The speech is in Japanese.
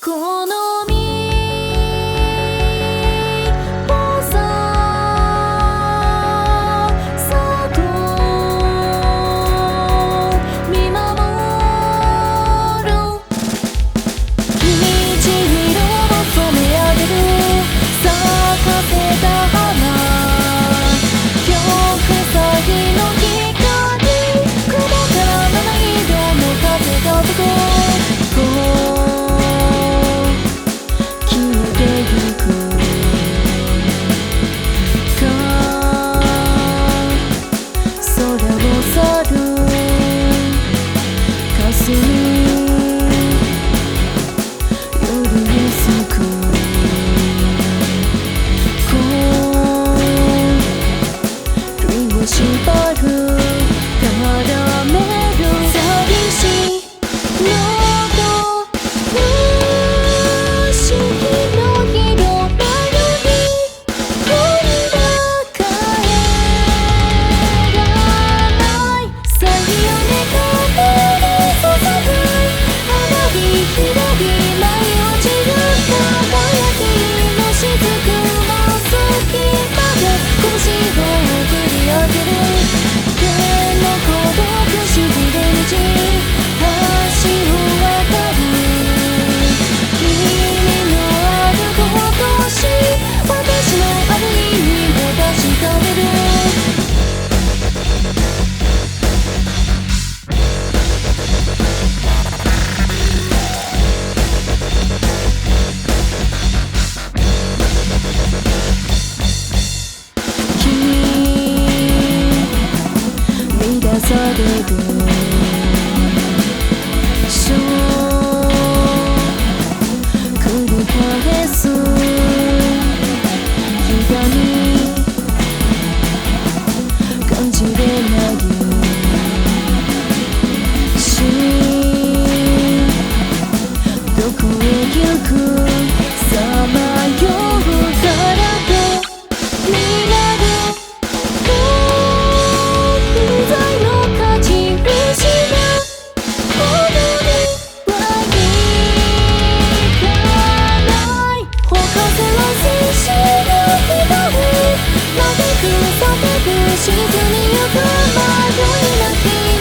好みぽささと見守る君千尋を染め上げる咲かせた花玉砕の光雲から七色の風が吹く消えてゆくか空を去る霞む夜に咲く恋を縛る絡める寂しい喉無識の広場より今度帰らないさよねかぶり注ぐ花火ひらり舞い落ちる輝きの雫の隙間で拳を振り上げる手の孤独しきれ道橋を渡る君のあることし私のある意味を確かめる君乱される繰り返すひがみ感じれないしどこへ行くさまようからと見られ不在の勝ち主が踊りはいかないほかせは静止の光嘆く叫ぶ沈みゆく迷いなき